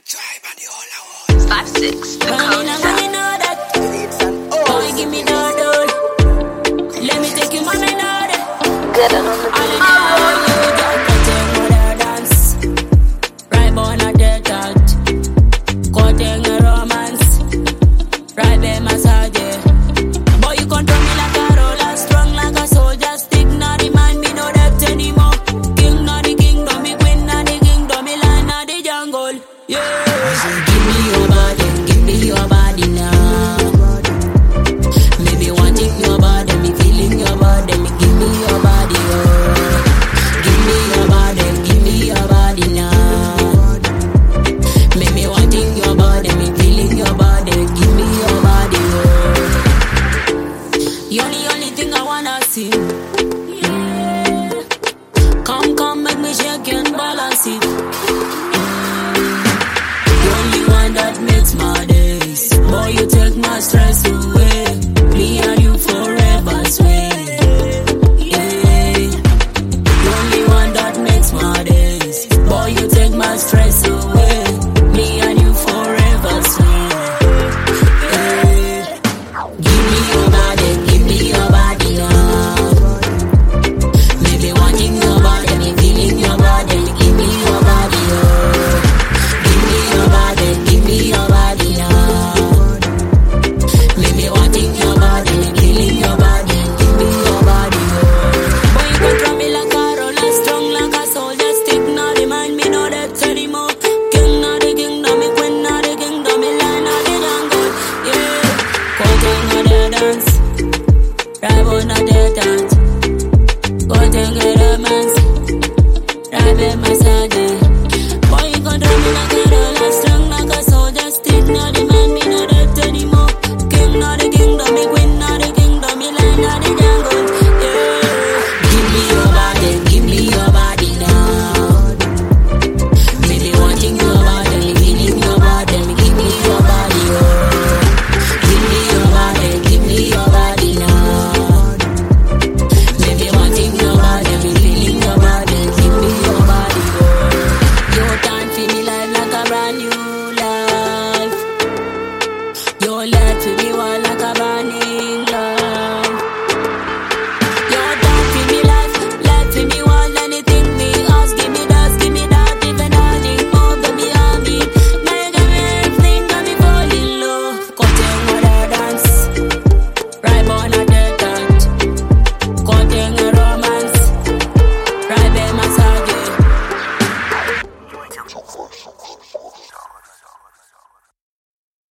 5-6, the code sound. Boy, give me that doll. Let me take you on another. Get it on the beat. Right born a dead thought. Cutting a romance. Right by massage. Boy, you control me like a roller. Strong like a soldier. Stick not remind me no depth anymore. King not the kingdom. Me queen not the kingdom. Me line not the jungle. Yeah.